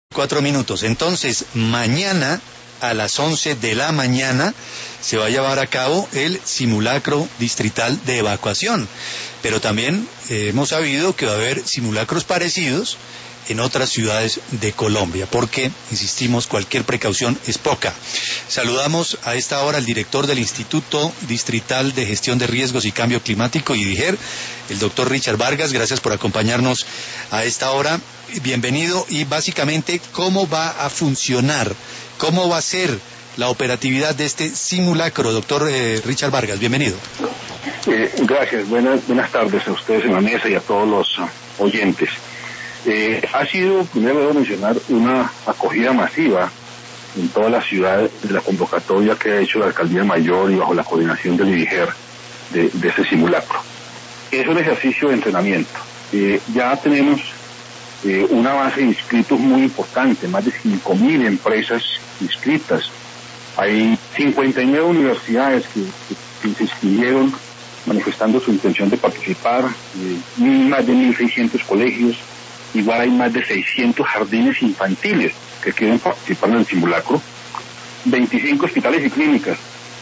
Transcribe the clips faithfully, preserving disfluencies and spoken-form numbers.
Cuatro minutos. Entonces, mañana a las once de la mañana se va a llevar a cabo el simulacro distrital de evacuación. Pero también eh, hemos sabido que va a haber simulacros parecidos en otras ciudades de Colombia, porque, insistimos, cualquier precaución es poca. Saludamos a esta hora al director del Instituto Distrital de Gestión de Riesgos y Cambio Climático, IDIGER, el doctor Richard Vargas. Gracias por acompañarnos a esta hora. Bienvenido. Y básicamente, ¿cómo va a funcionar? ¿Cómo va a ser la operatividad de este simulacro, doctor eh, Richard Vargas? Bienvenido. Eh, gracias. Buenas, buenas tardes a ustedes en la mesa y a todos los uh, oyentes. Eh, ha sido, primero debo mencionar, una acogida masiva en toda la ciudad de la convocatoria que ha hecho la Alcaldía Mayor y bajo la coordinación del IDIGER de, de este simulacro. Es un ejercicio de entrenamiento. Eh, ya tenemos eh, una base de inscritos muy importante, más de cinco mil empresas inscritas. Hay cincuenta y nueve universidades que, que, que se inscribieron manifestando su intención de participar, eh, más de mil seiscientos colegios. Igual hay más de seiscientos jardines infantiles que quieren participar en el simulacro, veinticinco hospitales y clínicas.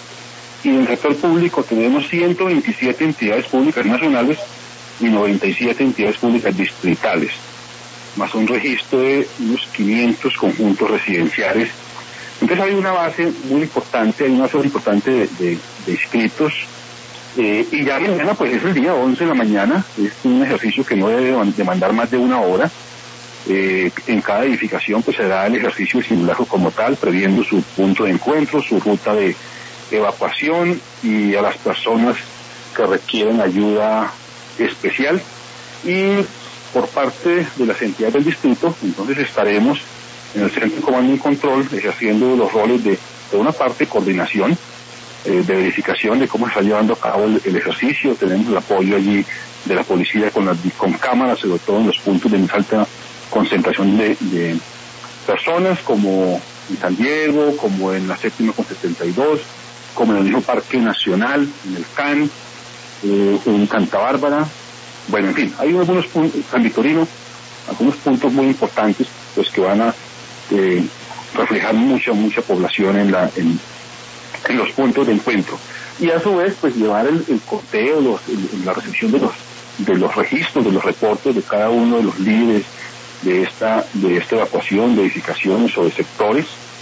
Y en el sector público tenemos ciento veintisiete entidades públicas nacionales y noventa y siete entidades públicas distritales, más un registro de unos quinientos conjuntos residenciales. Entonces hay una base muy importante, hay una base muy importante de, de, de inscritos. Eh, y ya mañana pues es el día once de la mañana, es un ejercicio que no debe demandar más de una hora. Eh, en cada edificación pues se da el ejercicio de simulacro como tal, previendo su punto de encuentro, su ruta de evacuación y a las personas que requieren ayuda especial. Y por parte de las entidades del distrito, entonces estaremos en el Centro de Comando y Control ejerciendo los roles de, de una parte, coordinación, de verificación de cómo se está llevando a cabo el, el ejercicio. Tenemos el apoyo allí de la policía con, las, con cámaras, sobre todo en los puntos de más alta concentración de, de personas, como en San Diego, como en la séptima con setenta y dos, como en el mismo Parque Nacional, en el C A N, eh, en Santa Bárbara. Bueno, en fin, hay algunos puntos, San Victorino, algunos puntos muy importantes pues que van a eh, reflejar mucha, mucha población en la... En, en los puntos de encuentro, y a su vez pues llevar el, el conteo, los, el, la recepción de los de los registros, de los reportes de cada uno de los líderes de esta de esta evacuación, de edificaciones o de sectores,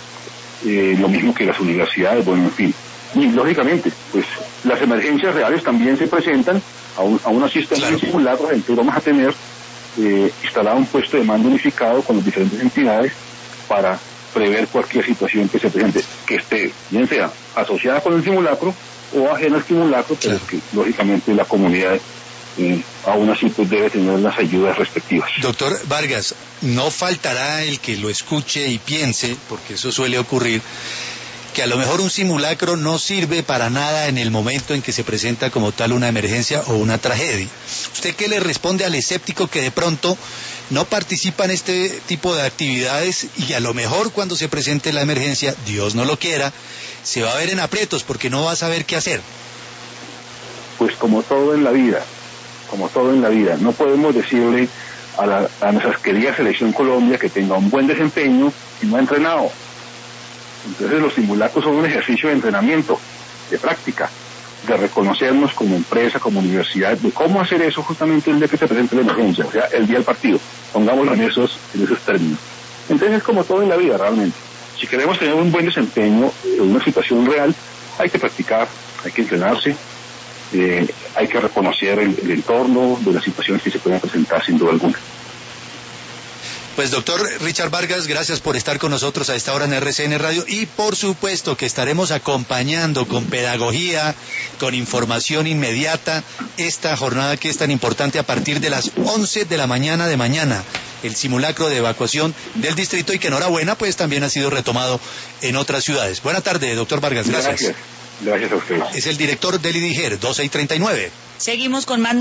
eh, lo mismo que las universidades, bueno, en fin. Y lógicamente pues las emergencias reales también se presentan, aún, aún así están en simulacro. Entonces vamos a tener eh, instalado un puesto de mando unificado con las diferentes entidades para prever cualquier situación que se presente, que esté, bien sea asociada con el simulacro o ajena al simulacro, pero claro, que lógicamente la comunidad eh, aún así pues debe tener las ayudas respectivas. Doctor Vargas, no faltará el que lo escuche y piense, porque eso suele ocurrir, que a lo mejor un simulacro no sirve para nada en el momento en que se presenta como tal una emergencia o una tragedia. ¿Usted qué le responde al escéptico que de pronto no participa en este tipo de actividades y a lo mejor cuando se presente la emergencia, Dios no lo quiera, se va a ver en aprietos porque no va a saber qué hacer? Pues como todo en la vida, como todo en la vida, no podemos decirle a, la, a nuestra querida Selección Colombia que tenga un buen desempeño y no ha entrenado. Entonces los simulacros son un ejercicio de entrenamiento, de práctica, de reconocernos como empresa, como universidad, de cómo hacer eso justamente el día que se presente la emergencia, o sea, el día del partido, pongámoslo en esos, en esos términos. Entonces es como todo en la vida realmente. Si queremos tener un buen desempeño en una situación real, hay que practicar, hay que entrenarse, eh, hay que reconocer el, el entorno de las situaciones que se pueden presentar sin duda alguna. Pues doctor Richard Vargas, gracias por estar con nosotros a esta hora en R C N Radio, y por supuesto que estaremos acompañando con pedagogía, con información inmediata esta jornada que es tan importante a partir de las once de la mañana de mañana, el simulacro de evacuación del distrito, y que enhorabuena pues también ha sido retomado en otras ciudades. Buena tarde, doctor Vargas, gracias. Gracias, gracias a ustedes. Es el director del IDIGER, doce y treinta y nueve. Seguimos con más